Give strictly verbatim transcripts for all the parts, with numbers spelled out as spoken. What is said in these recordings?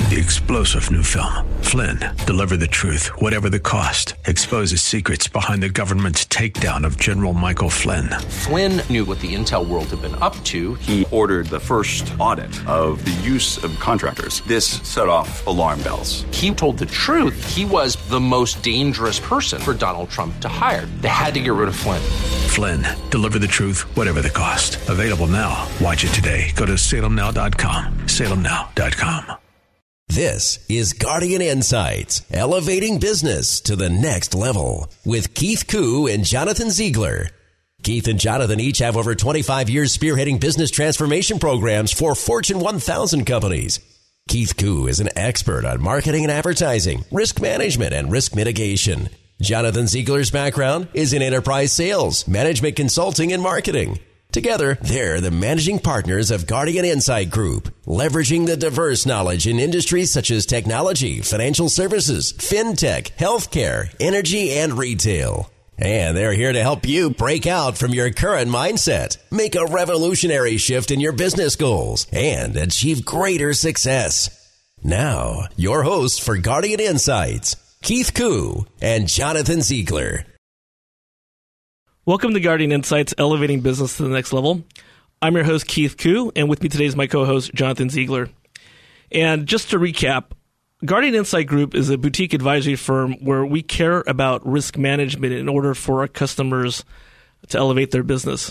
The explosive new film, Flynn, deliver the truth, whatever the cost, exposes secrets behind the government's takedown of General Michael Flynn. Flynn knew what the intel world had been up to. He ordered the first audit of the use of contractors. This set off alarm bells. He told the truth. He was the most dangerous person for Donald Trump to hire. They had to get rid of Flynn. Flynn, deliver the truth, whatever the cost. Available now. Watch it today. Go to salem now dot com. salem now dot com. This is Guardian Insights, elevating business to the next level with Keith Koo and Jonathan Ziegler. Keith and Jonathan each have over twenty-five years spearheading business transformation programs for Fortune one thousand companies. Keith Koo is an expert on marketing and advertising, risk management, and risk mitigation. Jonathan Ziegler's background is in enterprise sales, management consulting, and marketing. Together, they're the managing partners of Guardian Insight Group, leveraging the diverse knowledge in industries such as technology, financial services, fintech, healthcare, energy, and retail. And they're here to help you break out from your current mindset, make a revolutionary shift in your business goals, and achieve greater success. Now, your hosts for Guardian Insights, Keith Koo and Jonathan Ziegler. Welcome to Guardian Insights, elevating business to the next level. I'm your host, Keith Koo, and with me today is my co-host, Jonathan Ziegler. And just to recap, Guardian Insight Group is a boutique advisory firm where we care about risk management in order for our customers to elevate their business.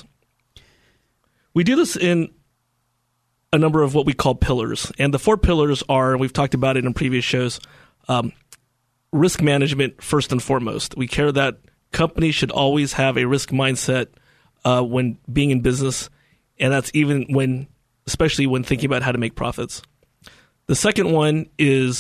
We do this in a number of what we call pillars. And the four pillars are, and we've talked about it in previous shows, um, risk management first and foremost. We care that companies should always have a risk mindset uh, when being in business, and that's even when, especially when thinking about how to make profits. The second one is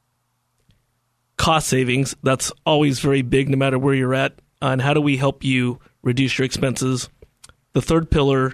cost savings. That's always very big, no matter where you're at. And how do we help you reduce your expenses? The third pillar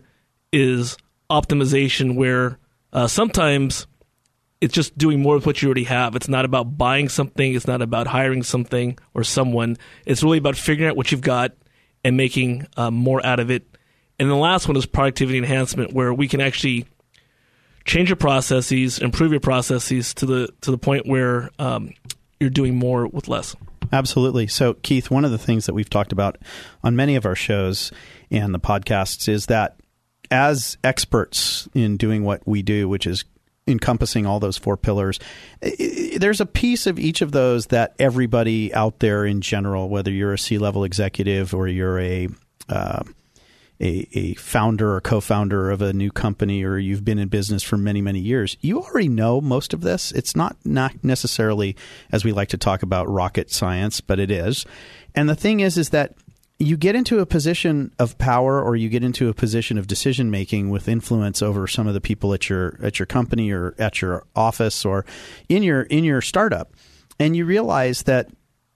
is optimization, where uh, sometimes it's just doing more with what you already have. It's not about buying something. It's not about hiring something or someone. It's really about figuring out what you've got and making uh, more out of it. And the last one is productivity enhancement, where we can actually change your processes, improve your processes to the to the point where um, you're doing more with less. Absolutely. So, Keith, one of the things that we've talked about on many of our shows and the podcasts is that as experts in doing what we do, which is encompassing all those four pillars, there's a piece of each of those that everybody out there in general, whether you're a C-level executive or you're a uh, a, a founder or co-founder of a new company, or you've been in business for many, many years, you already know most of this. It's not, not necessarily, as we like to talk about, rocket science, but it is. And the thing is, is that you get into a position of power, or you get into a position of decision making with influence over some of the people at your at your company or at your office or in your in your startup, and you realize that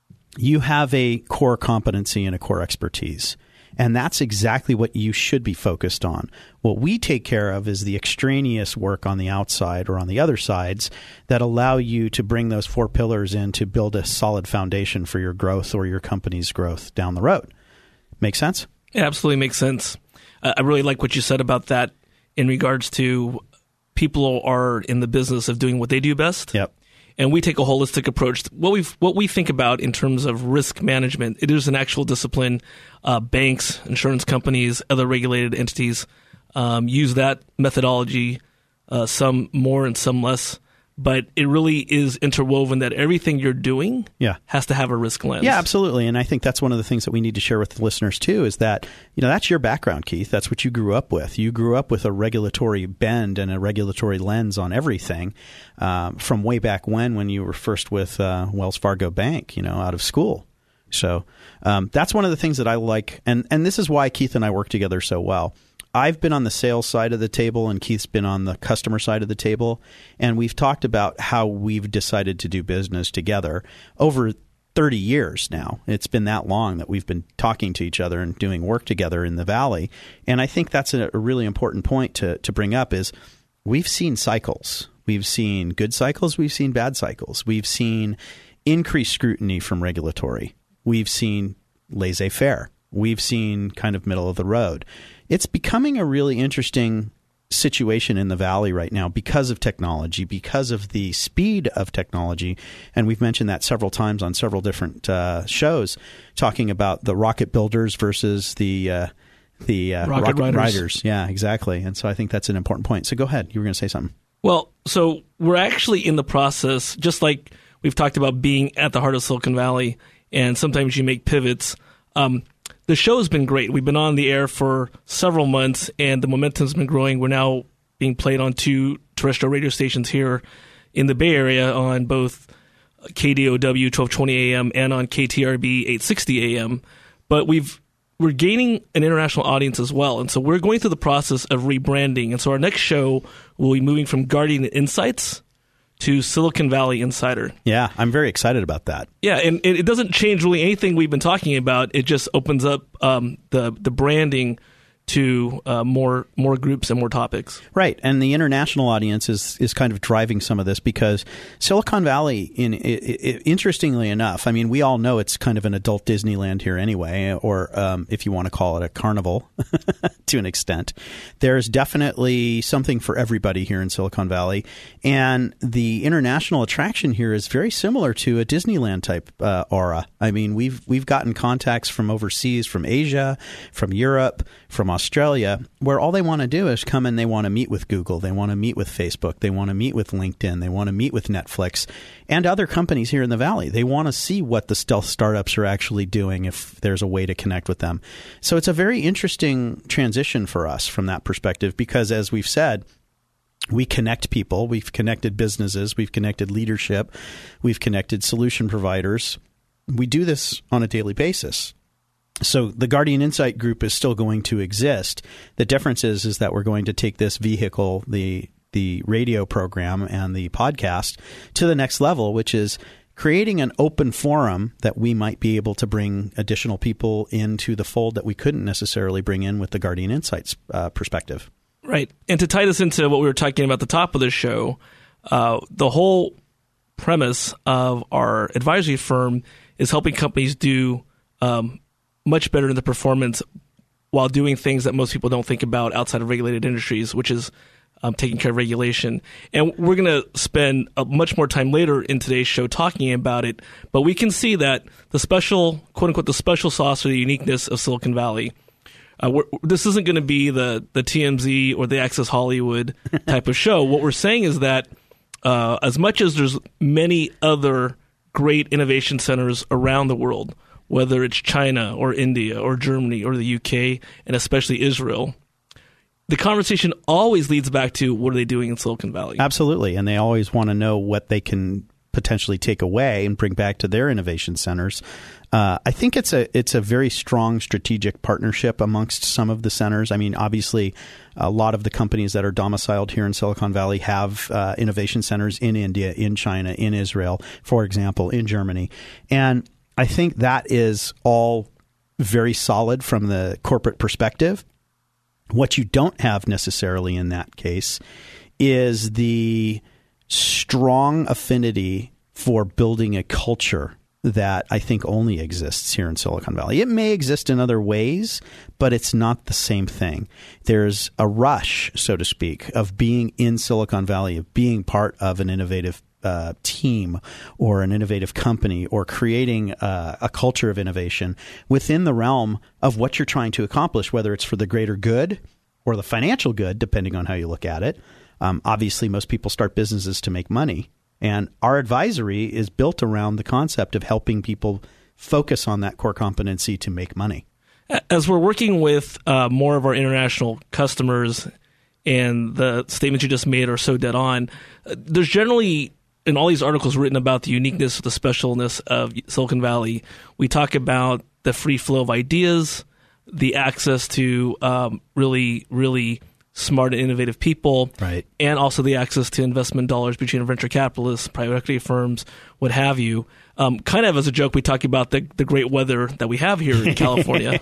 you have a core competency and a core expertise. And that's exactly what you should be focused on. What we take care of is the extraneous work on the outside or on the other sides that allow you to bring those four pillars in to build a solid foundation for your growth or your company's growth down the road. Make sense? It absolutely makes sense. Uh, I really like what you said about that in regards to people are in the business of doing what they do best. Yep. And we take a holistic approach. What we what we think about in terms of risk management, it is an actual discipline. Uh, banks, insurance companies, other regulated entities um, use that methodology, uh, some more and some less. But it really is interwoven that everything you're doing yeah. has to have a risk lens. Yeah, absolutely. And I think that's one of the things that we need to share with the listeners too, is that, you know, that's your background, Keith. That's what you grew up with. You grew up with a regulatory bend and a regulatory lens on everything um, from way back when, when you were first with uh, Wells Fargo Bank, you know, out of school. So um, that's one of the things that I like. And, and this is why Keith and I work together so well. I've been on the sales side of the table, and Keith's been on the customer side of the table, and we've talked about how we've decided to do business together over thirty years now. It's been that long that we've been talking to each other and doing work together in the Valley, and I think that's a, a really important point to, to bring up is we've seen cycles. We've seen good cycles. We've seen bad cycles. We've seen increased scrutiny from regulatory. We've seen laissez-faire. We've seen kind of middle of the road. It's becoming a really interesting situation in the Valley right now because of technology, because of the speed of technology. And we've mentioned that several times on several different uh, shows, talking about the rocket builders versus the uh, the uh, rocket, rocket riders. riders. Yeah, exactly. And so I think that's an important point. So go ahead. You were going to say something. Well, so we're actually in the process, just like we've talked about being at the heart of Silicon Valley, and sometimes you make pivots. Um, the show has been great. We've been on the air for several months, and the momentum's been growing. We're now being played on two terrestrial radio stations here in the Bay Area on both K D O W twelve twenty A M and on K T R B eight sixty A M. But we've we're gaining an international audience as well, and so we're going through the process of rebranding. And so our next show will be moving from Guardian Insights to Silicon Valley Insider. Yeah, I'm very excited about that. Yeah, and it doesn't change really anything we've been talking about. It just opens up um, the the branding to uh, more more groups and more topics. Right, and the international audience is is kind of driving some of this because Silicon Valley, in it, it, interestingly enough, I mean, we all know it's kind of an adult Disneyland here anyway, or um, if you want to call it a carnival to an extent. There's definitely something for everybody here in Silicon Valley, and the international attraction here is very similar to a Disneyland type uh, aura. I mean, we've we've gotten contacts from overseas, from Asia, from Europe, from Australia, where all they want to do is come and they want to meet with Google, they want to meet with Facebook, they want to meet with LinkedIn, they want to meet with Netflix and other companies here in the Valley. They want to see what the stealth startups are actually doing if there's a way to connect with them. So it's a very interesting transition for us from that perspective because, as we've said, we connect people, we've connected businesses, we've connected leadership, we've connected solution providers. We do this on a daily basis. So the Guardian Insight Group is still going to exist. The difference is, is that we're going to take this vehicle, the the radio program and the podcast, to the next level, which is creating an open forum that we might be able to bring additional people into the fold that we couldn't necessarily bring in with the Guardian Insights uh, perspective. Right. And to tie this into what we were talking about at the top of the show, uh, the whole premise of our advisory firm is helping companies do um, much better in the performance while doing things that most people don't think about outside of regulated industries, which is um, taking care of regulation. And we're going to spend a much more time later in today's show talking about it, but we can see that the special, quote unquote, the special sauce or the uniqueness of Silicon Valley, uh, we're, this isn't going to be the, the T M Z or the Access Hollywood type of show. What we're saying is that uh, as much as there's many other great innovation centers around the world, whether it's China or India or Germany or the U K, and especially Israel, the conversation always leads back to what are they doing in Silicon Valley? Absolutely. And they always want to know what they can potentially take away and bring back to their innovation centers. Uh, I think it's a it's a very strong strategic partnership amongst some of the centers. I mean, obviously, a lot of the companies that are domiciled here in Silicon Valley have uh, innovation centers in India, in China, in Israel, for example, in Germany. And I think that is all very solid from the corporate perspective. What you don't have necessarily in that case is the strong affinity for building a culture that I think only exists here in Silicon Valley. It may exist in other ways, but it's not the same thing. There's a rush, so to speak, of being in Silicon Valley, of being part of an innovative Uh, team or an innovative company or creating uh, a culture of innovation within the realm of what you're trying to accomplish, whether it's for the greater good or the financial good, depending on how you look at it. Um, obviously, most people start businesses to make money, and our advisory is built around the concept of helping people focus on that core competency to make money. As we're working with uh, more of our international customers, and the statements you just made are so dead on, uh, there's generally in all these articles written about the uniqueness, the specialness of Silicon Valley, we talk about the free flow of ideas, the access to um, really, really smart and innovative people, right, and also the access to investment dollars between venture capitalists, private equity firms, what have you. Um, kind of as a joke, we talk about the, the great weather that we have here in California.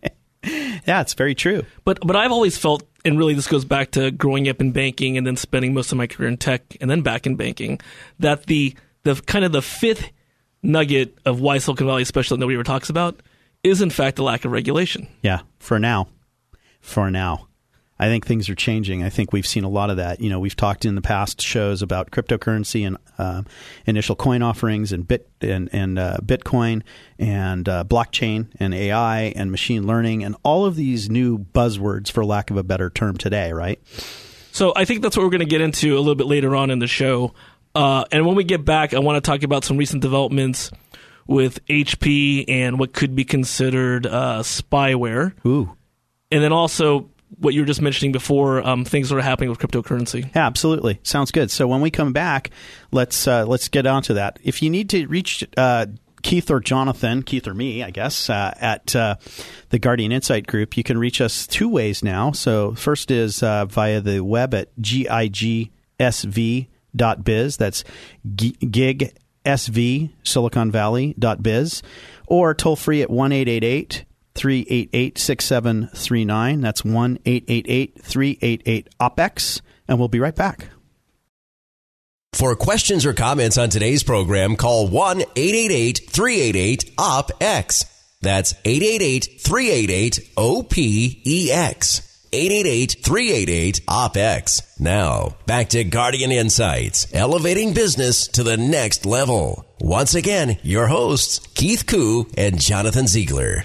Yeah, it's very true. But but I've always felt, and really this goes back to growing up in banking and then spending most of my career in tech and then back in banking, that the the kind of the fifth nugget of why Silicon Valley is special that nobody ever talks about is in fact the lack of regulation. Yeah, for now. For now. I think things are changing. I think we've seen a lot of that. You know, we've talked in the past shows about cryptocurrency and uh, initial coin offerings and bit and, and uh, Bitcoin and uh, blockchain and A I and machine learning and all of these new buzzwords, for lack of a better term, today, right? So I think that's what we're going to get into a little bit later on in the show. Uh, and when we get back, I want to talk about some recent developments with H P and what could be considered uh, spyware. Ooh. And then also what you were just mentioning before, um, things that are happening with cryptocurrency. Yeah, absolutely. Sounds good. So when we come back, let's uh, let's get on to that. If you need to reach uh, Keith or Jonathan, Keith or me, I guess, uh, at uh, the Guardian Insight Group, you can reach us two ways now. So first is uh, via the web at gigsv dot biz. That's gig S V, Silicon Valley dot biz, or toll free at one eight eight eight, three eight eight, six seven three nine. That's one eight eight eight, three eight eight, O P E X, and we'll be right back. For questions or comments on today's program, call one eight eight eight, three eight eight, O P E X. That's eight eight eight, three eight eight, O P E X. eight eight eight, three eight eight, O P E X. Now, back to Guardian Insights, elevating business to the next level. Once again, your hosts, Keith Koo and Jonathan Ziegler.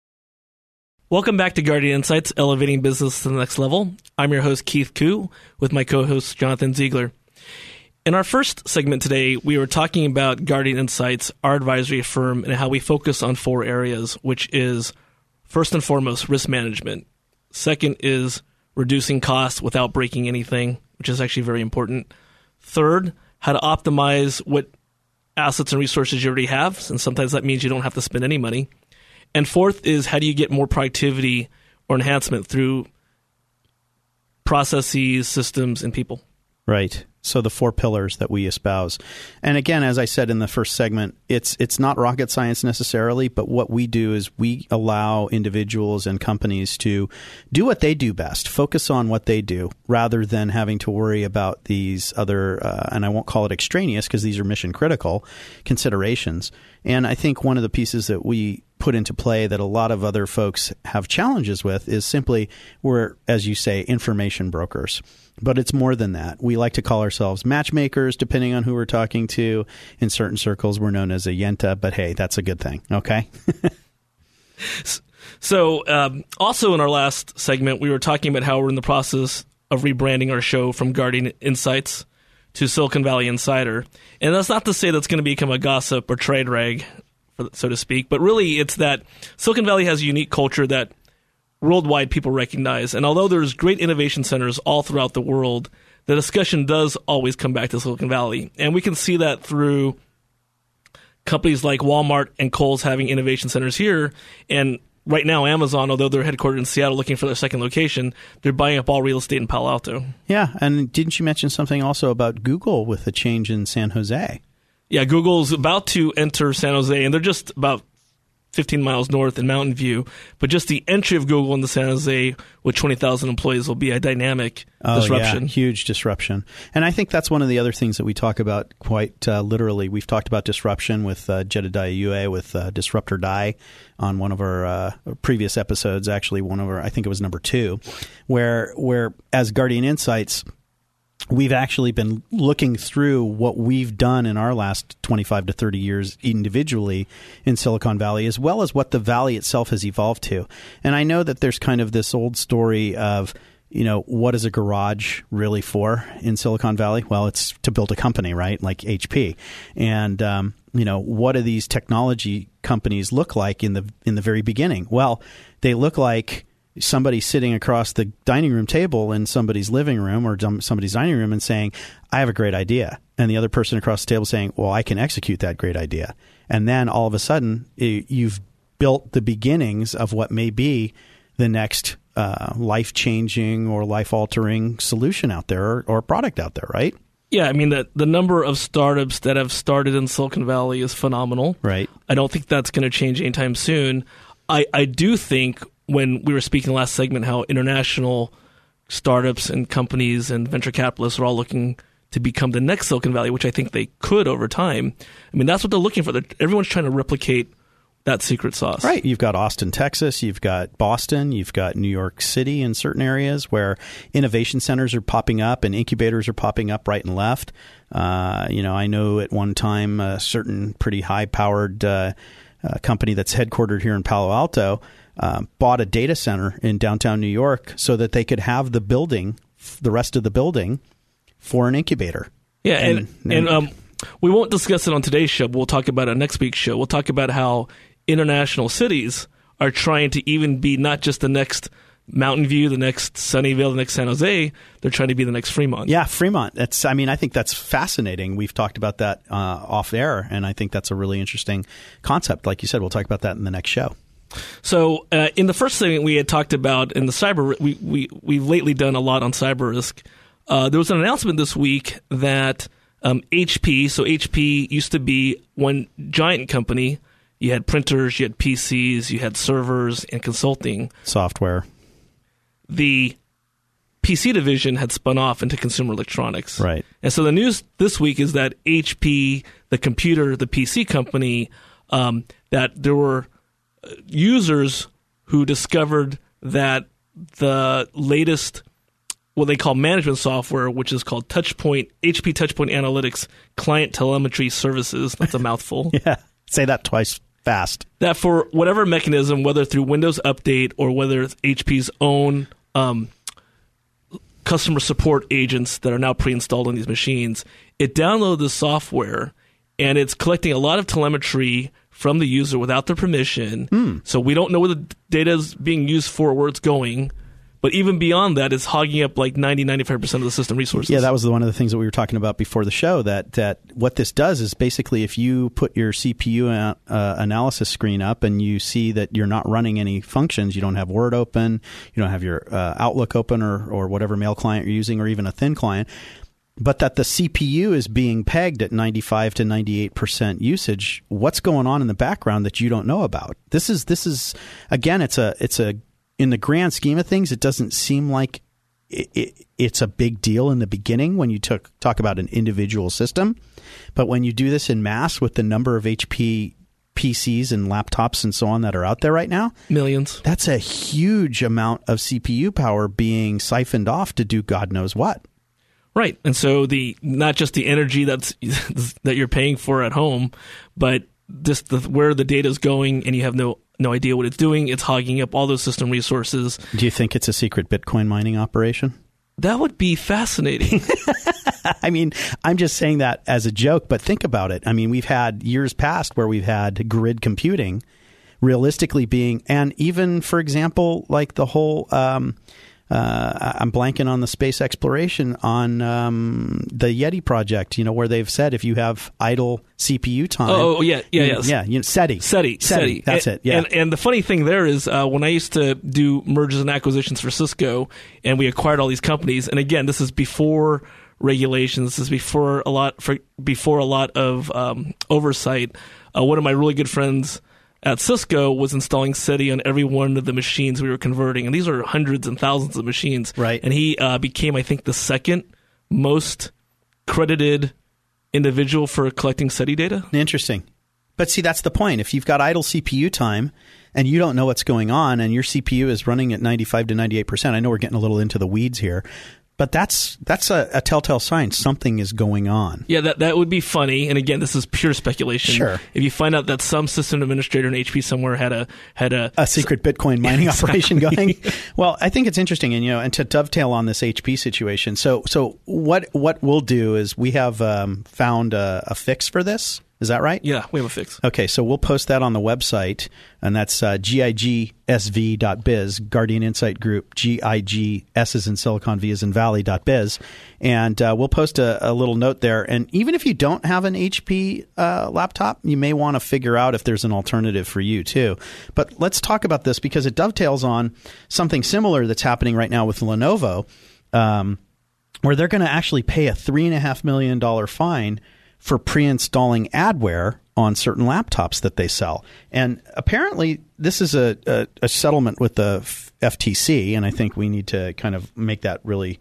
Welcome back to Guardian Insights, elevating business to the next level. I'm your host, Keith Koo, with my co-host, Jonathan Ziegler. In our first segment today, we were talking about Guardian Insights, our advisory firm, and how we focus on four areas, which is, first and foremost, risk management. Second is reducing costs without breaking anything, which is actually very important. Third, how to optimize what assets and resources you already have, and sometimes that means you don't have to spend any money. And fourth is how do you get more productivity or enhancement through processes, systems, and people. Right. So the four pillars that we espouse. And again, as I said in the first segment, it's it's not rocket science necessarily, but what we do is we allow individuals and companies to do what they do best, focus on what they do, rather than having to worry about these other, uh, and I won't call it extraneous because these are mission critical considerations. And I think one of the pieces that we put into play that a lot of other folks have challenges with is simply we're, as you say, information brokers. But it's more than that. We like to call ourselves matchmakers, depending on who we're talking to. In certain circles, we're known as a Yenta, but hey, that's a good thing, okay? So um, also in our last segment, we were talking about how we're in the process of rebranding our show from Guardian Insights to Silicon Valley Insider. And that's not to say that's going to become a gossip or trade rag, so to speak, but really it's that Silicon Valley has a unique culture that worldwide people recognize. And although there's great innovation centers all throughout the world, the discussion does always come back to Silicon Valley. And we can see that through companies like Walmart and Kohl's having innovation centers here. And right now, Amazon, although they're headquartered in Seattle looking for their second location, they're buying up all real estate in Palo Alto. Yeah. And didn't you mention something also about Google with a change in San Jose? Yeah, Google's about to enter San Jose, and they're just about fifteen miles north in Mountain View. But just the entry of Google into San Jose with twenty thousand employees will be a dynamic oh, disruption. Yeah, huge disruption. And I think that's one of the other things that we talk about quite uh, literally. We've talked about disruption with uh, Jedediah Ue with uh, Disrupt or Die on one of our uh, previous episodes, actually one of our, I think it was number two, where where as Guardian Insights, we've actually been looking through what we've done in our last twenty-five to thirty years individually in Silicon Valley, as well as what the Valley itself has evolved to. And I know that there's kind of this old story of, you know, what is a garage really for in Silicon Valley? Well, it's to build a company, right? Like H P. And, um, you know, what do these technology companies look like in the in the very beginning? Well, they look like somebody sitting across the dining room table in somebody's living room or somebody's dining room and saying, I have a great idea. And the other person across the table saying, well, I can execute that great idea. And then all of a sudden, you've built the beginnings of what may be the next uh, life-changing or life-altering solution out there or, or product out there, right? Yeah, I mean, the, the number of startups that have started in Silicon Valley is phenomenal. Right. I don't think that's going to change anytime soon. I, I do think when we were speaking last segment how international startups and companies and venture capitalists are all looking to become the next Silicon Valley, which I think they could over time. I mean, that's what they're looking for. They're, everyone's trying to replicate that secret sauce. Right. You've got Austin, Texas. You've got Boston. You've got New York City in certain areas where innovation centers are popping up and incubators are popping up right and left. Uh, you know, I know at one time a certain pretty high-powered uh, uh, company that's headquartered here in Palo Alto uh, bought a data center in downtown New York so that they could have the building, the rest of the building, for an incubator. Yeah, and and, and, and um, we won't discuss it on today's show, but we'll talk about it on next week's show. We'll talk about how international cities are trying to even be not just the next Mountain View, the next Sunnyvale, the next San Jose. They're trying to be the next Fremont. Yeah, Fremont. That's. I mean, I think that's fascinating. We've talked about that uh, off air, and I think that's a really interesting concept. Like you said, we'll talk about that in the next show. So uh, in the first segment, we had talked about in the cyber, we, we, we've lately done a lot on cyber risk. Uh, there was an announcement this week that um, H P, so H P used to be one giant company. You had printers, you had P Cs, you had servers and consulting. Software. The P C division had spun off into consumer electronics. Right. And so the news this week is that H P, the computer, the P C company, um, that there were users who discovered that the latest, what they call management software, which is called Touchpoint, H P Touchpoint Analytics Client Telemetry Services. That's a mouthful. Yeah. Say that twice fast. That for whatever mechanism, whether through Windows Update or whether it's H P's own um, customer support agents that are now pre-installed on these machines, it downloaded the software and it's collecting a lot of telemetry from the user without their permission. Mm. So we don't know where the data is being used for, where it's going. But even beyond that, it's hogging up like ninety, ninety-five percent of the system resources. Yeah, that was one of the things that we were talking about before the show, that that what this does is basically if you put your C P U uh, analysis screen up and you see that you're not running any functions, you don't have Word open, you don't have your uh, Outlook open or, or whatever mail client you're using, or even a thin client, but that the C P U is being pegged at ninety-five to ninety-eight percent usage, what's going on in the background that you don't know about? This is, this is again, it's a it's a in the grand scheme of things, it doesn't seem like it, it, it's a big deal in the beginning when you took, talk about an individual system. But when you do this in mass with the number of H P P Cs and laptops and so on that are out there right now, millions, that's a huge amount of C P U power being siphoned off to do God knows what. Right. And so the not just the energy that's that you're paying for at home, but just the, where the data is going, and you have no no idea what it's doing. It's hogging up all those system resources. Do you think it's a secret Bitcoin mining operation? That would be fascinating. I mean, I'm just saying that as a joke, but think about it. I mean, we've had years past where we've had grid computing realistically being, and even, for example, like the whole, um, uh, I'm blanking on the space exploration on um, the Yeti project, you know, where they've said if you have idle C P U time. Oh, oh yeah, yeah, you, yes. Yeah, you know, SETI. SETI. SETI, that's and, it, yeah. And, and the funny thing there is uh, when I used to do mergers and acquisitions for Cisco, and we acquired all these companies, and again, this is before regulations, this is before a lot, for, before a lot of um, oversight. Uh, one of my really good friends at Cisco was installing SETI on every one of the machines we were converting. And these are hundreds and thousands of machines. Right. And he uh, became, I think, the second most credited individual for collecting SETI data. Interesting. But see, that's the point. If you've got idle C P U time and you don't know what's going on and your C P U is running at ninety-five to ninety-eight percent, I know we're getting a little into the weeds here, but that's that's a, a telltale sign something is going on. Yeah, that that would be funny. And again, this is pure speculation. Sure. If you find out that some system administrator in H P somewhere had a had a a secret Bitcoin mining yeah, exactly. operation going. Well, I think it's interesting, and you know, and to dovetail on this H P situation. So, so what what we'll do is we have um, found a, a fix for this. Is that right? Yeah, we have a fix. Okay, so we'll post that on the website, and that's uh, gigsv dot biz, Guardian Insight Group, G I G, S as in Silicon, V as in Valley dot biz, and uh, we'll post a, a little note there. And even if you don't have an H P uh, laptop, you may want to figure out if there's an alternative for you too. But let's talk about this because it dovetails on something similar that's happening right now with Lenovo, um, where they're going to actually pay a three point five million dollars fine for pre-installing adware on certain laptops that they sell. And apparently this is a, a, a settlement with the F T C, and I think we need to kind of make that really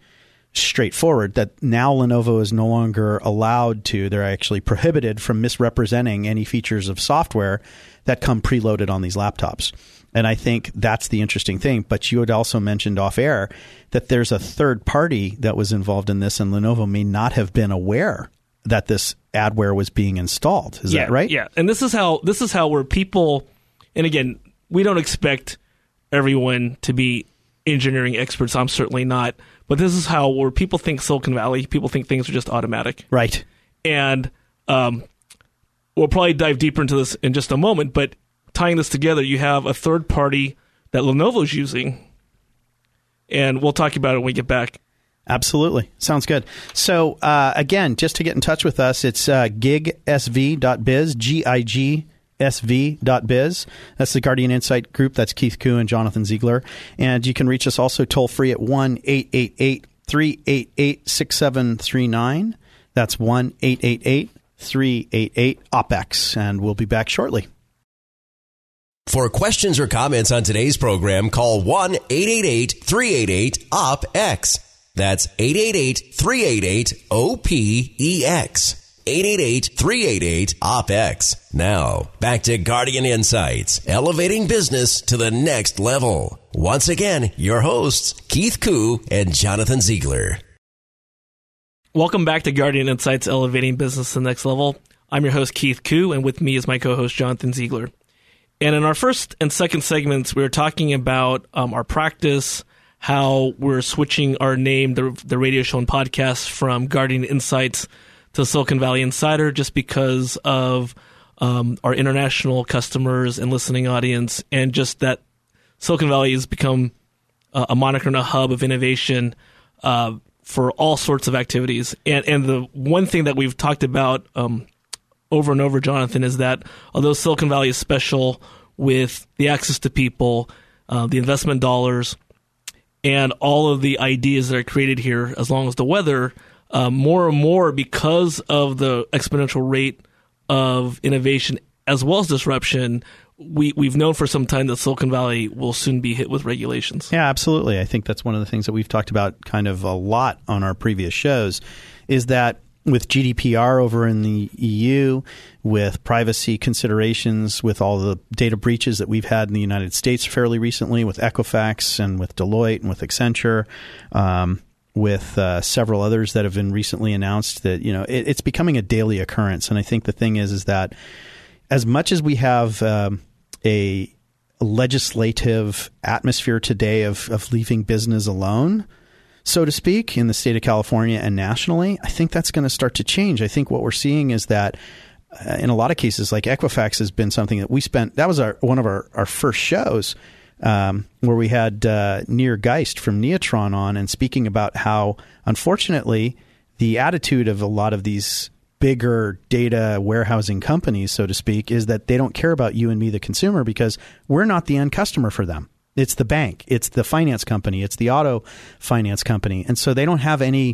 straightforward, that now Lenovo is no longer allowed to, they're actually prohibited from misrepresenting any features of software that come preloaded on these laptops. And I think that's the interesting thing. But you had also mentioned off air that there's a third party that was involved in this, and Lenovo may not have been aware that this adware was being installed. Is yeah, that right? Yeah. And this is how this is how where people, and again, we don't expect everyone to be engineering experts. I'm certainly not. But this is how where people think Silicon Valley, people think things are just automatic. Right. And um, we'll probably dive deeper into this in just a moment, but tying this together, you have a third party that Lenovo's using, and we'll talk about it when we get back. Absolutely. Sounds good. So, uh, again, just to get in touch with us, it's uh, gig s v dot biz, G I G S V dot biz. That's the Guardian Insight group. That's Keith Koo and Jonathan Ziegler. And you can reach us also toll-free at one eight eight eight, three eight eight, six seven three nine. That's one eight eight eight, three eight eight, O P E X. And we'll be back shortly. For questions or comments on today's program, call one eight eight eight, three eight eight, O P E X. That's eight eight eight, three eight eight, O P E X. eight eight eight, three eight eight, O P E X. Now, back to Guardian Insights, elevating business to the next level. Once again, your hosts, Keith Koo and Jonathan Ziegler. Welcome back to Guardian Insights, elevating business to the next level. I'm your host, Keith Koo, and with me is my co-host, Jonathan Ziegler. And in our first and second segments, we were talking about um, our practice, how we're switching our name, the, the radio show and podcast, from Guardian Insights to Silicon Valley Insider, just because of um, our international customers and listening audience, and just that Silicon Valley has become uh, a moniker and a hub of innovation uh, for all sorts of activities. And, and the one thing that we've talked about um, over and over, Jonathan, is that although Silicon Valley is special with the access to people, uh, the investment dollars, and all of the ideas that are created here, as long as the weather, uh, more and more, because of the exponential rate of innovation as well as disruption, we, we've known for some time that Silicon Valley will soon be hit with regulations. Yeah, absolutely. I think that's one of the things that we've talked about kind of a lot on our previous shows, is that with G D P R over in the E U, with privacy considerations, with all the data breaches that we've had in the United States fairly recently, with Equifax and with Deloitte and with Accenture, um, with uh, several others that have been recently announced, that you know it, it's becoming a daily occurrence. And I think the thing is, is that as much as we have um, a legislative atmosphere today of, of leaving business alone, so to speak, in the state of California and nationally, I think that's going to start to change. I think what we're seeing is that uh, in a lot of cases, like Equifax has been something that we spent, that was our one of our, our first shows um, where we had uh, Nir Geist from Neutron on, and speaking about how, unfortunately, the attitude of a lot of these bigger data warehousing companies, so to speak, is that they don't care about you and me, the consumer, because we're not the end customer for them. It's the bank, it's the finance company, it's the auto finance company. And so they don't have any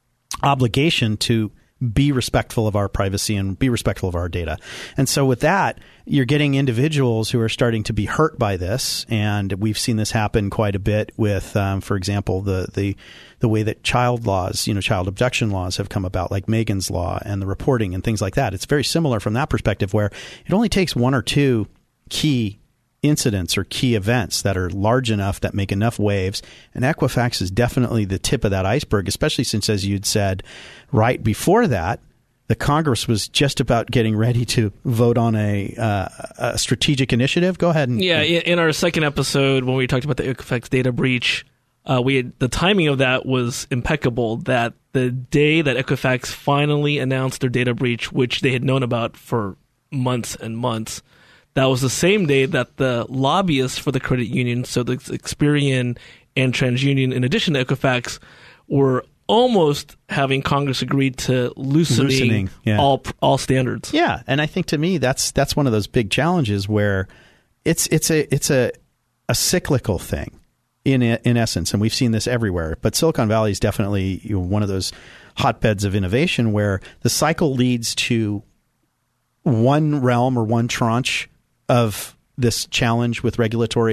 obligation to be respectful of our privacy and be respectful of our data. And so with that, you're getting individuals who are starting to be hurt by this. And we've seen this happen quite a bit with, um, for example, the, the the way that child laws, you know, child abduction laws have come about, like Megan's Law and the reporting and things like that. It's very similar from that perspective, where it only takes one or two key incidents or key events that are large enough, that make enough waves. And Equifax is definitely the tip of that iceberg, especially since, as you'd said, right before that, the Congress was just about getting ready to vote on a, uh, a strategic initiative. Go ahead. And, yeah, in our second episode, when we talked about the Equifax data breach, uh, we had, the timing of that was impeccable, that the day that Equifax finally announced their data breach, which they had known about for months and months, that was the same day that the lobbyists for the credit union, so the Experian and TransUnion, in addition to Equifax, were almost having Congress agree to loosening, loosening yeah. all all standards. Yeah, and I think to me that's that's one of those big challenges where it's it's a it's a a cyclical thing in in essence, and we've seen this everywhere. But Silicon Valley is definitely, you know, one of those hotbeds of innovation where the cycle leads to one realm or one tranche of this challenge with regulatory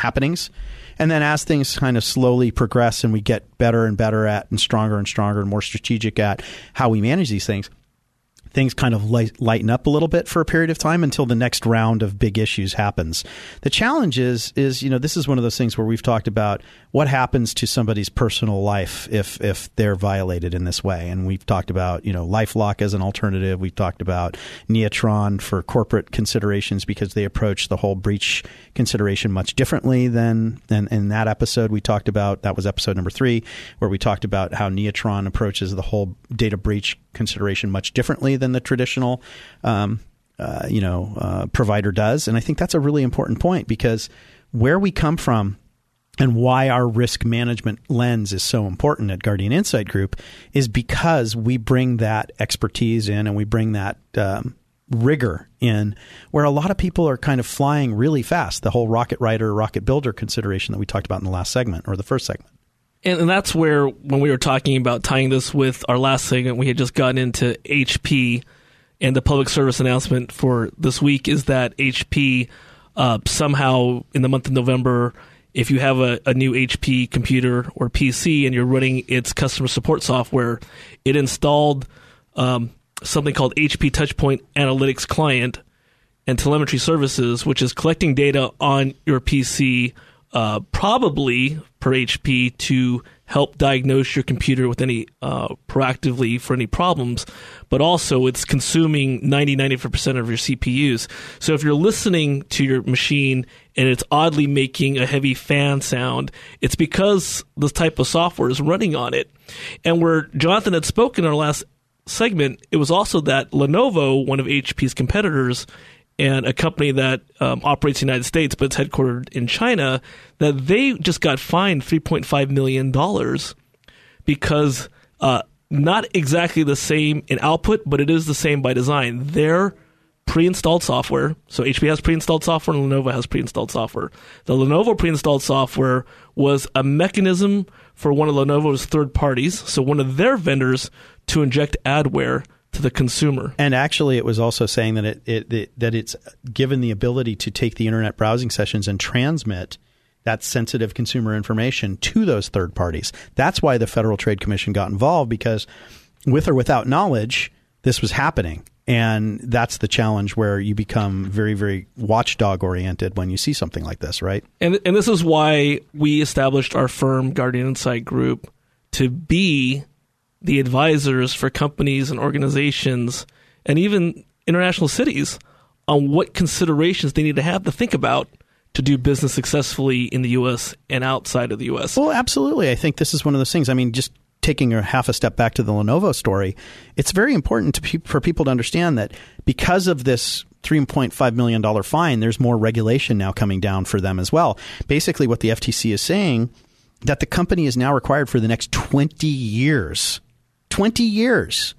happenings. And then as things kind of slowly progress and we get better and better at and stronger and stronger and more strategic at how we manage these things, things kind of light, lighten up a little bit for a period of time until the next round of big issues happens. The challenge is, is, you know, this is one of those things where we've talked about what happens to somebody's personal life if if they're violated in this way. And we've talked about, you know, LifeLock as an alternative. We've talked about Neutron for corporate considerations because they approach the whole breach consideration much differently than, and in that episode we talked about, that was episode number three, where we talked about how Neutron approaches the whole data breach consideration much differently than the traditional, um, uh, you know, uh, provider does. And I think that's a really important point because where we come from and why our risk management lens is so important at Guardian Insight Group is because we bring that expertise in and we bring that um, rigor in where a lot of people are kind of flying really fast. The whole rocket writer, rocket builder consideration that we talked about in the last segment or the first segment. And, and that's where, when we were talking about tying this with our last segment, we had just gotten into H P, and the public service announcement for this week is that H P uh, somehow in the month of November, if you have a, a new H P computer or P C and you're running its customer support software, it installed um, something called H P Touchpoint Analytics Client and Telemetry Services, which is collecting data on your P C, uh, probably per H P, to help diagnose your computer with any uh, proactively for any problems, but also it's consuming ninety, ninety-five percent of your C P Us. So if you're listening to your machine and it's oddly making a heavy fan sound, it's because this type of software is running on it. And where Jonathan had spoken in our last segment, it was also that Lenovo, one of H P's competitors, and a company that um, operates in the United States but it's headquartered in China, that they just got fined three point five million dollars because uh, not exactly the same in output, but it is the same by design. Their pre-installed software, so H P has pre-installed software and Lenovo has pre-installed software. The Lenovo pre-installed software was a mechanism for one of Lenovo's third parties, so one of their vendors, to inject adware to the consumer. And actually, it was also saying that it, it, it that it's given the ability to take the internet browsing sessions and transmit that sensitive consumer information to those third parties. That's why the Federal Trade Commission got involved, because with or without knowledge, this was happening. And that's the challenge where you become very, very watchdog oriented when you see something like this, right? And and this is why we established our firm, Guardian Insight Group, to be the advisors for companies and organizations and even international cities on what considerations they need to have to think about to do business successfully in the U S and outside of the U S. Well, absolutely. I think this is one of those things. I mean, just taking a half a step back to the Lenovo story, it's very important to pe- for people to understand that because of this three point five million dollars fine, there's more regulation now coming down for them as well. Basically, what the F T C is saying, that the company is now required for the next twenty years twenty years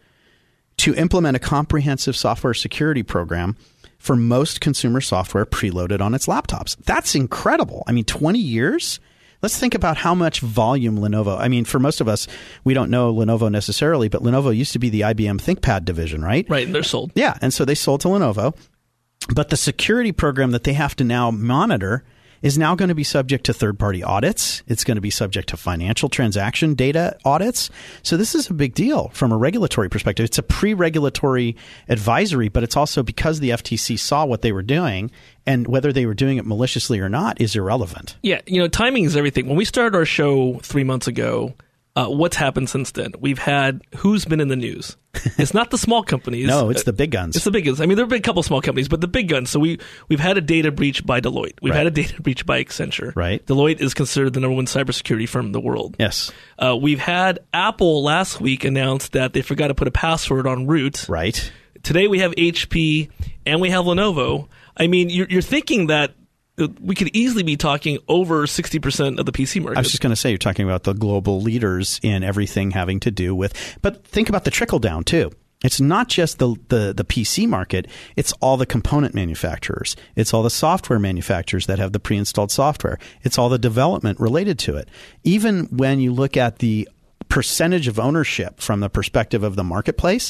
to implement a comprehensive software security program for most consumer software preloaded on its laptops. That's incredible. I mean, twenty years? Let's think about how much volume Lenovo. I mean, for most of us, we don't know Lenovo necessarily, but Lenovo used to be the I B M ThinkPad division, right? Right, and they're sold. Yeah, and so they sold to Lenovo. But the security program that they have to now monitor is now going to be subject to third-party audits. It's going to be subject to financial transaction data audits. So this is a big deal from a regulatory perspective. It's a pre-regulatory advisory, but it's also because the F T C saw what they were doing, and whether they were doing it maliciously or not is irrelevant. Yeah, you know, timing is everything. When we started our show three months ago, uh, what's happened since then? We've had who's been in the news. It's not the small companies. No, it's the big guns. It's the big guns. I mean, there have been a couple of small companies, but the big guns. So we, we've had a data breach by Deloitte. We've right. had a data breach by Accenture. Right. Deloitte is considered the number one cybersecurity firm in the world. Yes. Uh, we've had Apple last week announce that they forgot to put a password on root. Right. Today we have H P and we have Lenovo. I mean, you're, you're thinking that we could easily be talking over sixty percent of the P C market. I was just going to say, you're talking about the global leaders in everything having to do with, but think about the trickle down too. It's not just the, the, the P C market. It's all the component manufacturers. It's all the software manufacturers that have the pre-installed software. It's all the development related to it. Even when you look at the percentage of ownership from the perspective of the marketplace,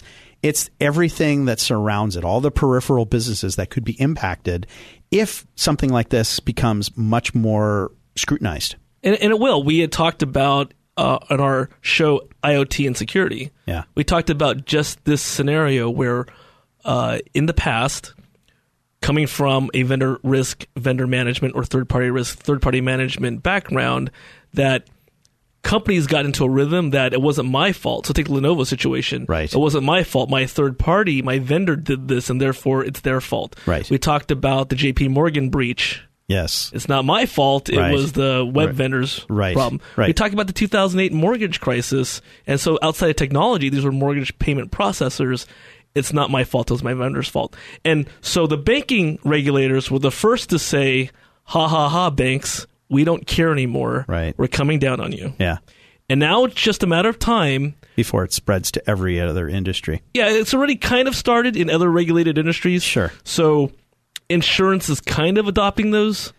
It's everything that surrounds it, all the peripheral businesses that could be impacted if something like this becomes much more scrutinized. And, and it will. We had talked about uh, on our show IoT and security. Yeah. We talked about just this scenario where uh, in the past, coming from a vendor risk, vendor management, or third-party risk, third-party management background, that companies got into a rhythm that it wasn't my fault. So take the Lenovo situation. Right. It wasn't my fault. My third party, my vendor did this, and therefore it's their fault. Right. We talked about the J P Morgan breach. Yes. It's not my fault. It Right. was the web Right. vendor's Right. problem. Right. We talked about the two thousand eight mortgage crisis. And so outside of technology, these were mortgage payment processors. It's not my fault. It was my vendor's fault. And so the banking regulators were the first to say, ha, ha, ha, banks, we don't care anymore. Right. We're coming down on you. Yeah. And now it's just a matter of time. Before it spreads to every other industry. Yeah, it's already kind of started in other regulated industries. Sure. So insurance is kind of adopting those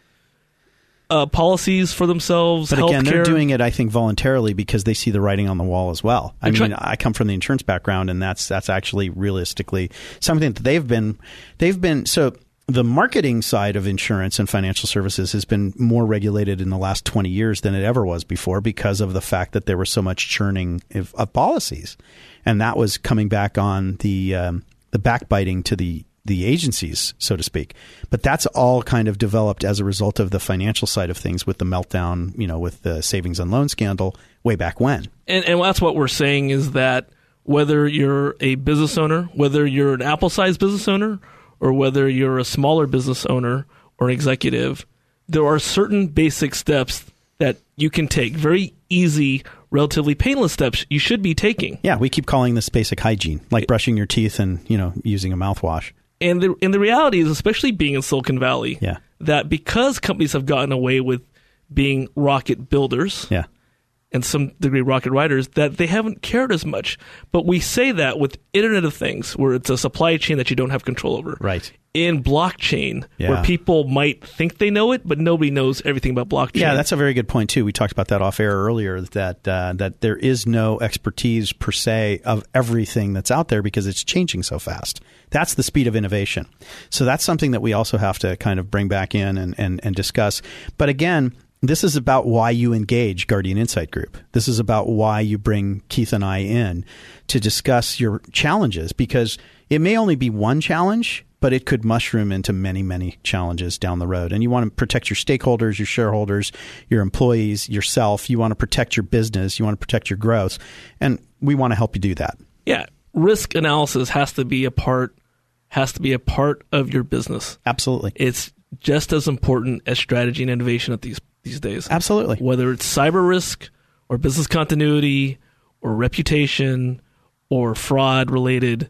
uh, policies for themselves. But again, healthcare. they're doing it, I think, voluntarily because they see the writing on the wall as well. I They're mean, try- I come from the insurance background, and that's that's actually realistically something that they've been they've been so. The marketing side of insurance and financial services has been more regulated in the last twenty years than it ever was before because of the fact that there was so much churning of, of policies, and that was coming back on the um, the backbiting to the the agencies, so to speak. But that's all kind of developed as a result of the financial side of things with the meltdown, you know, with the savings and loan scandal way back when. And, and that's what we're saying is that whether you're a business owner, whether you're an Apple-sized business owner, or whether you're a smaller business owner or an executive, there are certain basic steps that you can take. Very easy, relatively painless steps you should be taking. Yeah, we keep calling this basic hygiene, like brushing your teeth and, you know, using a mouthwash. And the, and the reality is, especially being in Silicon Valley, Yeah. that because companies have gotten away with being rocket builders, Yeah. and some degree rocket riders, that they haven't cared as much. But we say that with Internet of Things, where it's a supply chain that you don't have control over. Right. In blockchain, Yeah. where people might think they know it, but nobody knows everything about blockchain. Yeah, that's a very good point, too. We talked about that off air earlier, that uh, that there is no expertise per se of everything that's out there because it's changing so fast. That's the speed of innovation. So that's something that we also have to kind of bring back in and, and, and discuss. But again, this is about why you engage Guardian Insight Group. This is about why you bring Keith and I in to discuss your challenges, because it may only be one challenge, but it could mushroom into many, many challenges down the road. And you want to protect your stakeholders, your shareholders, your employees, yourself. You want to protect your business. You want to protect your growth. And we want to help you do that. Yeah. Risk analysis has to be a part, has to be a part of your business. Absolutely. It's just as important as strategy and innovation at these these days. Absolutely. Whether it's cyber risk or business continuity or reputation or fraud related,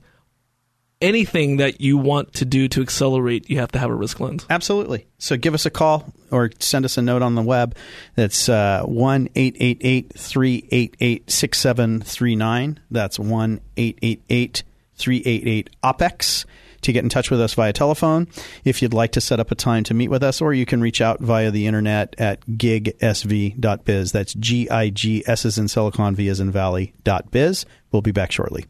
anything that you want to do to accelerate, you have to have a risk lens. Absolutely. So give us a call or send us a note on the web. That's uh, one eight eight eight, three eight eight, six seven three nine. That's one eight eight eight, three eight eight, O P E X. To get in touch with us via telephone if you'd like to set up a time to meet with us, or you can reach out via the internet at gig s v dot biz. That's G I G, S as in Silicon, V as in Valley, dot biz. We'll be back shortly.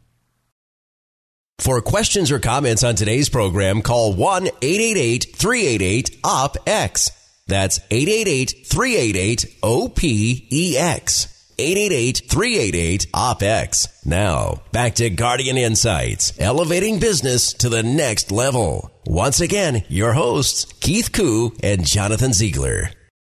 For questions or comments on today's program, call one eight eight eight, three eight eight, O P E X. That's eight eight eight, three eight eight, O P E X. eight eight eight, three eight eight, O P E X. Now, back to Guardian Insights, elevating business to the next level. Once again, your hosts, Keith Koo and Jonathan Ziegler.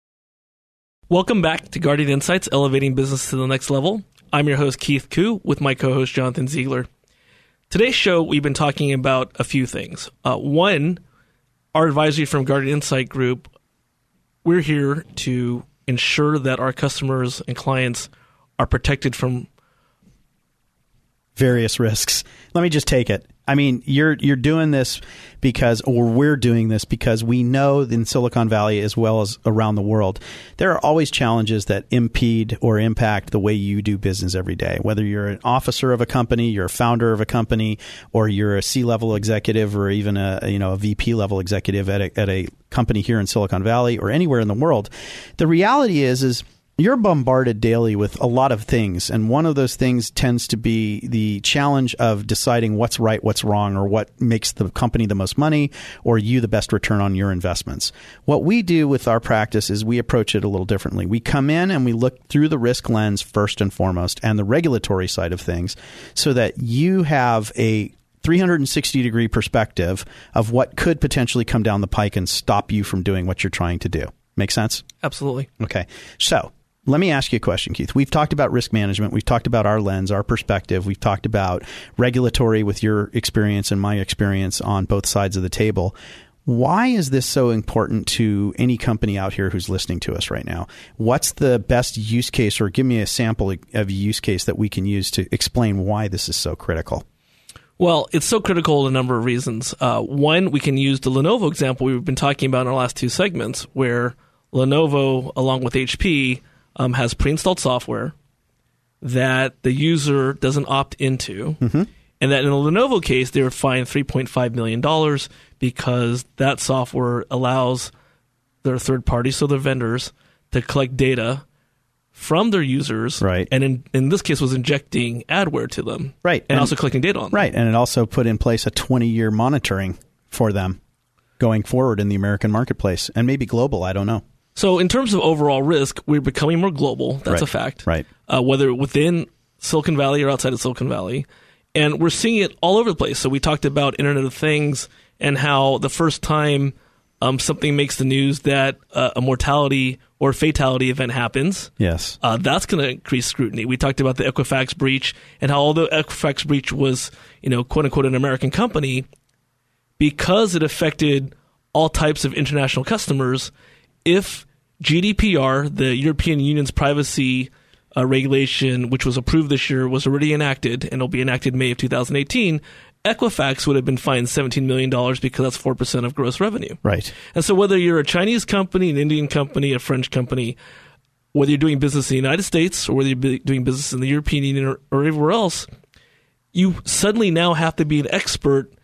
Welcome back to Guardian Insights, elevating business to the next level. I'm your host, Keith Koo, with my co-host, Jonathan Ziegler. Today's show, we've been talking about a few things. Uh, one, our advisory from Guardian Insight Group, we're here to ensure that our customers and clients are protected from various risks. Let me just take it. I mean, you're you're doing this because, or we're doing this because we know in Silicon Valley as well as around the world, there are always challenges that impede or impact the way you do business every day. Whether you're an officer of a company, you're a founder of a company, or you're a C-level executive, or even a you know a V P level executive at a, at a company here in Silicon Valley or anywhere in the world, the reality is is. You're bombarded daily with a lot of things, and one of those things tends to be the challenge of deciding what's right, what's wrong, or what makes the company the most money, or you the best return on your investments. What we do with our practice is we approach it a little differently. We come in and we look through the risk lens first and foremost, and the regulatory side of things, so that you have a three hundred sixty degree perspective of what could potentially come down the pike and stop you from doing what you're trying to do. Make sense? Absolutely. Okay. So let me ask you a question, Keith. We've talked about risk management. We've talked about our lens, our perspective. We've talked about regulatory with your experience and my experience on both sides of the table. Why is this so important to any company out here who's listening to us right now? What's the best use case, or give me a sample of a use case that we can use to explain why this is so critical? Well, it's so critical in a number of reasons. Uh, one, we can use the Lenovo example we've been talking about in our last two segments, where Lenovo, along with H P, um, has pre-installed software that the user doesn't opt into. Mm-hmm. And that in the Lenovo case, they were fined three point five million dollars because that software allows their third parties, so their vendors, to collect data from their users, right? And in, in this case was injecting adware to them, right? And, and also collecting data on them. Right, and it also put in place a twenty-year monitoring for them going forward in the American marketplace, and maybe global, I don't know. So in terms of overall risk, we're becoming more global. That's right. a fact. Right. Uh, whether within Silicon Valley or outside of Silicon Valley. And we're seeing it all over the place. So we talked about Internet of Things and how the first time um, something makes the news that uh, a mortality or fatality event happens, yes, uh, that's going to increase scrutiny. We talked about the Equifax breach and how although Equifax breach was, you know, quote unquote, an American company, because it affected all types of international customers, if G D P R, the European Union's privacy uh, regulation, which was approved this year, was already enacted, and it'll be enacted May of two thousand eighteen, Equifax would have been fined seventeen million dollars because that's four percent of gross revenue. Right. And so whether you're a Chinese company, an Indian company, a French company, whether you're doing business in the United States or whether you're doing business in the European Union or, or everywhere else, you suddenly now have to be an expert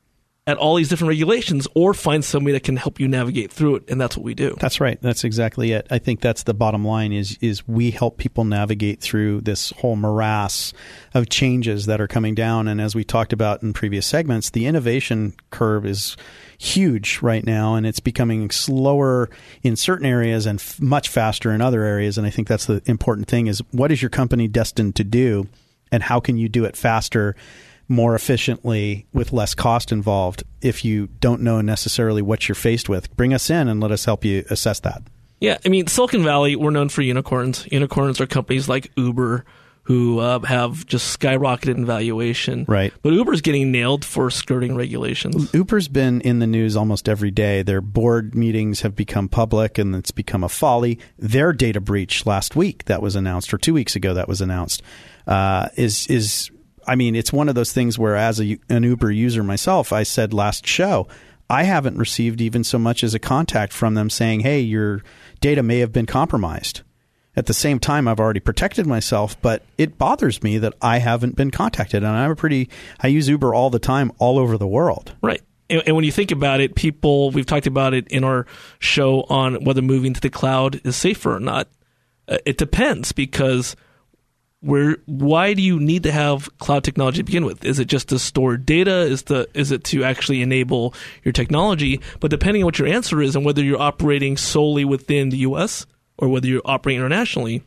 at all these different regulations or find somebody that can help you navigate through it. And that's what we do. That's right. That's exactly it. I think that's the bottom line is, is we help people navigate through this whole morass of changes that are coming down. And as we talked about in previous segments, the innovation curve is huge right now, and it's becoming slower in certain areas and f- much faster in other areas. And I think that's the important thing is what is your company destined to do and how can you do it faster, more efficiently, with less cost involved? If you don't know necessarily what you're faced with, bring us in and let us help you assess that. Yeah, I mean, Silicon Valley, we're known for unicorns. Unicorns are companies like Uber who uh, have just skyrocketed in valuation. Right. But Uber's getting nailed for skirting regulations. Uber's been in the news almost every day. Their board meetings have become public, and it's become a folly. Their data breach last week that was announced, or two weeks ago that was announced, uh, is is... I mean, it's one of those things where as a, an Uber user myself, I said last show, I haven't received even so much as a contact from them saying, hey, your data may have been compromised. At the same time, I've already protected myself, but it bothers me that I haven't been contacted. And I'm a pretty, I use Uber all the time, all over the world. Right. And, and when you think about it, people, we've talked about it in our show on whether moving to the cloud is safer or not. Uh, it depends because Where why do you need to have cloud technology to begin with? Is it just to store data? Is the is it to actually enable your technology? But depending on what your answer is and whether you're operating solely within the U S or whether you're operating internationally,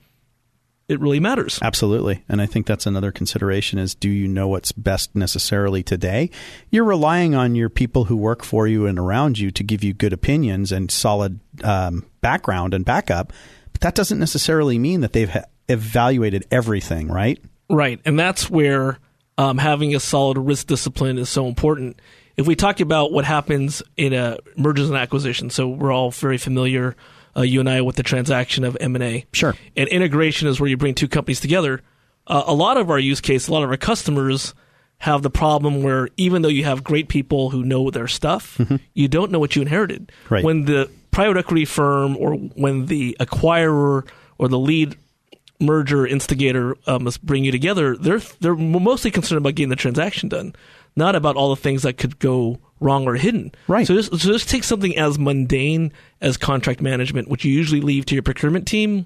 it really matters. Absolutely. And I think that's another consideration is, do you know what's best necessarily today? You're relying on your people who work for you and around you to give you good opinions and solid um, background and backup. But that doesn't necessarily mean that they've ha- evaluated everything, right? Right. And that's where um, having a solid risk discipline is so important. If we talk about what happens in a mergers and acquisitions, so we're all very familiar, uh, you and I, with the transaction of M and A. Sure. And integration is where you bring two companies together. Uh, a lot of our use case, a lot of our customers have the problem where even though you have great people who know their stuff, mm-hmm. you don't know what you inherited. Right. When the private equity firm or when the acquirer or the lead merger instigator um, must bring you together, they're they're mostly concerned about getting the transaction done, not about all the things that could go wrong or hidden. Right. So just, so just take something as mundane as contract management, which you usually leave to your procurement team,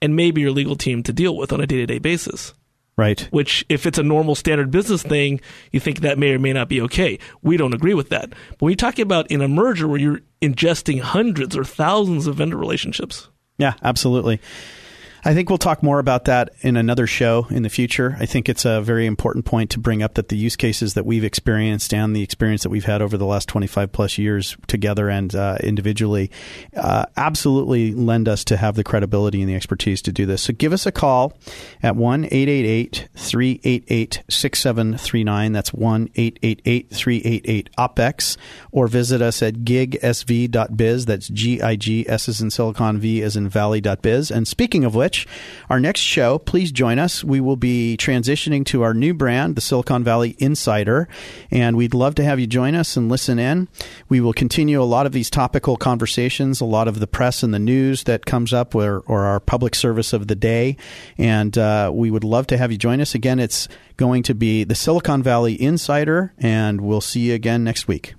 and maybe your legal team to deal with on a day-to-day basis. Right. Which, if it's a normal standard business thing, you think that may or may not be okay. We don't agree with that. But when you're talking about in a merger where you're ingesting hundreds or thousands of vendor relationships. Yeah, absolutely. I think we'll talk more about that in another show in the future. I think it's a very important point to bring up that the use cases that we've experienced and the experience that we've had over the last twenty-five plus years together and uh, individually uh, absolutely lend us to have the credibility and the expertise to do this. So give us a call at one eight eight eight, three eight eight, six seven three nine. That's one eight eight eight, three eight eight, O P E X, or visit us at gig s v dot biz. That's G I G, S as in Silicon, V as in Valley.biz. And speaking of which, our next show, please join us. We will be transitioning to our new brand, the Silicon Valley Insider, and we'd love to have you join us and listen in. We will continue a lot of these topical conversations, a lot of the press and the news that comes up, or, or our public service of the day, and uh, we would love to have you join us. Again, it's going to be the Silicon Valley Insider, and we'll see you again next week.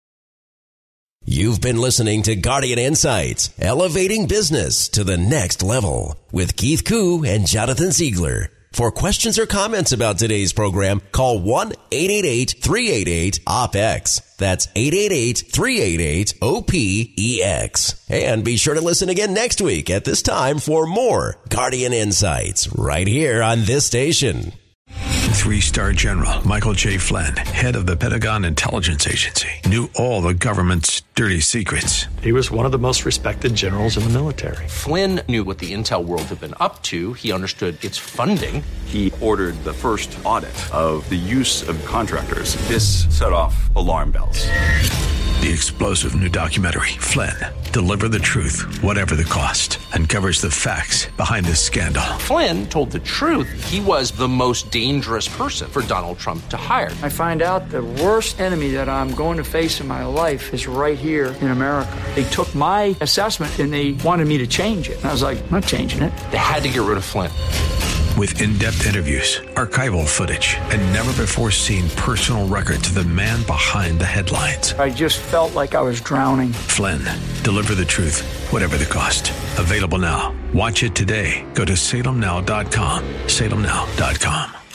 You've been listening to Guardian Insights, elevating business to the next level with Keith Koo and Jonathan Ziegler. For questions or comments about today's program, call one eight eight eight, three eight eight, O P E X. That's eight eight eight, three eight eight, O P E X. And be sure to listen again next week at this time for more Guardian Insights right here on this station. Three-star General Michael J. Flynn, head of the Pentagon Intelligence Agency, knew all the government's dirty secrets. He was one of the most respected generals in the military. Flynn knew what the intel world had been up to. He understood its funding. He ordered the first audit of the use of contractors. This set off alarm bells. The explosive new documentary, Flynn, Deliver the Truth, Whatever the Cost, uncovers the facts behind this scandal. Flynn told the truth. He was the most dangerous person for Donald Trump to hire. I find out the worst enemy that I'm going to face in my life is right here in America. They took my assessment and they wanted me to change it. And I was like, I'm not changing it. They had to get rid of Flynn. With in-depth interviews, archival footage, and never-before-seen personal records of the man behind the headlines. I just felt like I was drowning. Flynn, Deliver the Truth, Whatever the Cost. Available now. Watch it today. Go to salem now dot com. salem now dot com.